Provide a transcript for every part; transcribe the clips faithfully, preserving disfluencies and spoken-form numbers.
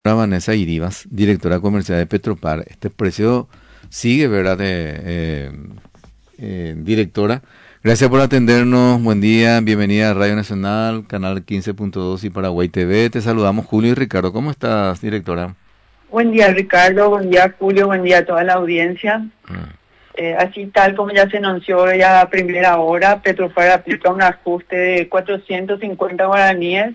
Vanessa Iribas, directora comercial de Petropar. Este precio sigue, ¿verdad? Eh, eh, eh, directora, gracias por atendernos. Buen día, bienvenida a Radio Nacional, Canal quince punto dos y Paraguay T V. Te saludamos Julio y Ricardo. ¿Cómo estás, directora? Buen día, Ricardo. Buen día, Julio. Buen día a toda la audiencia. Mm. Eh, así tal como ya se anunció ya a primera hora, Petropar aplica un ajuste de cuatrocientos cincuenta guaraníes,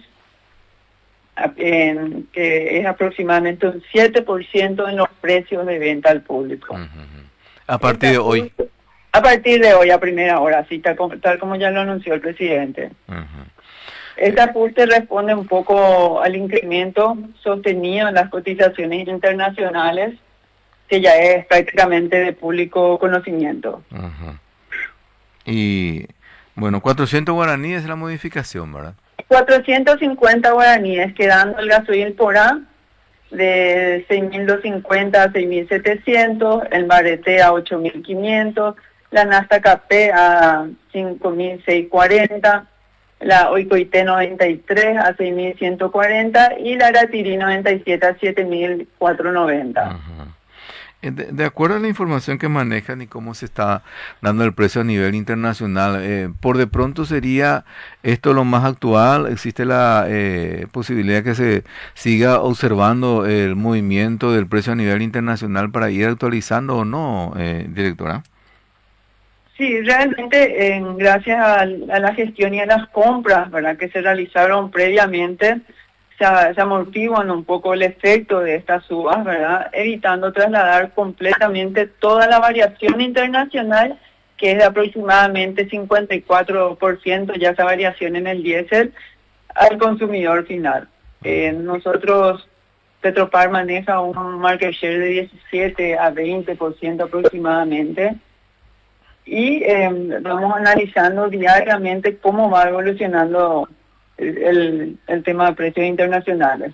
en, que es aproximadamente un siete por ciento en los precios de venta al público. Uh-huh. A partir de hoy. A partir de hoy, a primera hora, así tal como, tal como ya lo anunció el presidente. Uh-huh. Este ajuste responde un poco al incremento sostenido en las cotizaciones internacionales, que ya es prácticamente de público conocimiento. Uh-huh. Y, bueno, cuatrocientos guaraníes es la modificación, ¿verdad? cuatrocientos cincuenta guaraníes, quedando el gasoil por A de seis mil doscientos cincuenta a seis mil setecientos, el barete a ocho mil quinientos, la nafta café a cinco mil seiscientos cuarenta, la Oicoité noventa y tres a seis mil ciento cuarenta y la Aratirí noventa y siete a siete mil cuatrocientos noventa. Uh-huh. De, de acuerdo a la información que manejan y cómo se está dando el precio a nivel internacional, eh, por de pronto sería esto lo más actual. ¿Existe la eh, posibilidad que se siga observando el movimiento del precio a nivel internacional para ir actualizando o no, eh, directora? Sí, realmente eh, gracias a, a la gestión y a las compras, ¿verdad?, que se realizaron previamente, se, se amortiguan un poco el efecto de estas subas, ¿verdad?, evitando trasladar completamente toda la variación internacional, que es de aproximadamente cincuenta y cuatro por ciento ya esa variación en el diésel, al consumidor final. Eh, nosotros, Petropar maneja un market share de diecisiete a veinte por ciento aproximadamente, y eh, vamos analizando diariamente cómo va evolucionando el, el, el tema de precios internacionales.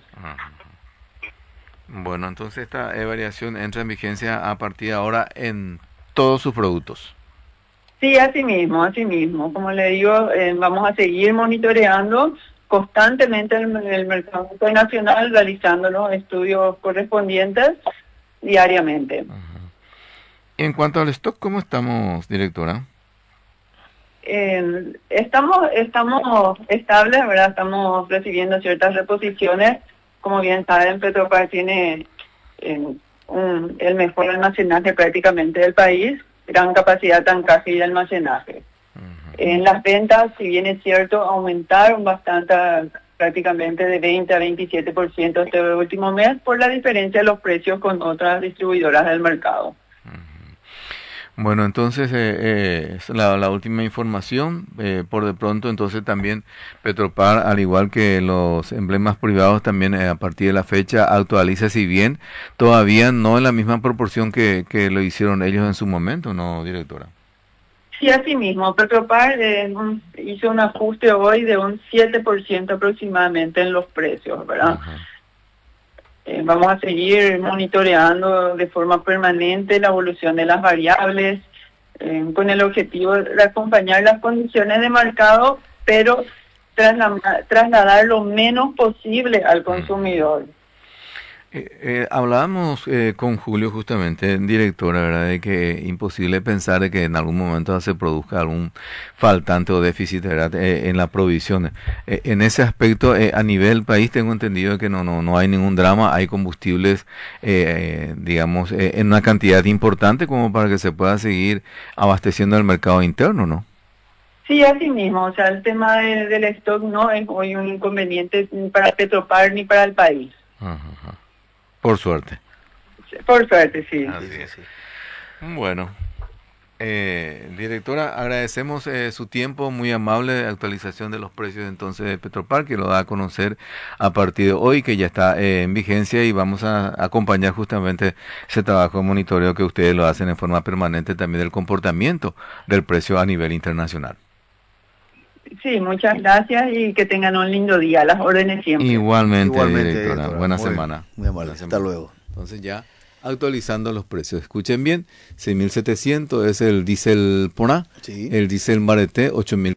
Bueno, entonces esta eh, variación entra en vigencia a partir de ahora en todos sus productos. Sí, así mismo, así mismo. Como le digo, eh, vamos a seguir monitoreando constantemente el, el mercado internacional, realizando los estudios correspondientes diariamente. Uh-huh. En cuanto al stock, ¿cómo estamos, directora? Eh, estamos estamos estables, ¿verdad? Estamos recibiendo ciertas reposiciones. Como bien saben, Petropar tiene eh, un, el mejor almacenaje prácticamente del país, gran capacidad de tancaje y de almacenaje. Uh-huh. En las ventas, si bien es cierto, aumentaron bastante, prácticamente de veinte a veintisiete por ciento este último mes, por la diferencia de los precios con otras distribuidoras del mercado. Bueno, entonces eh, eh, es la, la última información. Eh, por de pronto, entonces también Petropar, al igual que los emblemas privados, también eh, a partir de la fecha actualiza, si bien todavía no en la misma proporción que, que lo hicieron ellos en su momento, ¿no, directora? Sí, así mismo. Petropar eh, hizo un ajuste hoy de un siete por ciento aproximadamente en los precios, ¿verdad? Uh-huh. Eh, vamos a seguir monitoreando de forma permanente la evolución de las variables, eh, con el objetivo de acompañar las condiciones de mercado, pero trasla- trasladar lo menos posible al consumidor. Eh, eh, hablábamos eh, con Julio justamente, directora, ¿verdad?, de que es imposible pensar de que en algún momento se produzca algún faltante o déficit, ¿verdad?, eh, en la provisión. Eh, en ese aspecto, eh, a nivel país, tengo entendido que no no no hay ningún drama, hay combustibles, eh, digamos, eh, en una cantidad importante como para que se pueda seguir abasteciendo el mercado interno, ¿no? Sí, así mismo, o sea, el tema de, del stock no es hoy un inconveniente ni para Petropar ni para el país. Ajá, ajá. Por suerte. Por suerte, sí. Así es. Bueno, eh, directora, agradecemos eh, su tiempo, muy amable, de actualización de los precios entonces de Petropar, que lo da a conocer a partir de hoy, que ya está eh, en vigencia, y vamos a acompañar justamente ese trabajo de monitoreo que ustedes lo hacen en forma permanente también del comportamiento del precio a nivel internacional. Sí, muchas gracias y que tengan un lindo día. Las órdenes siempre. Igualmente, Igualmente, directora. directora. Buena Muy semana. Muy amable. Buena Hasta semana. luego. Entonces ya actualizando los precios. Escuchen bien, seis mil setecientos es el diésel por A, Sí. el diésel Marete ocho mil.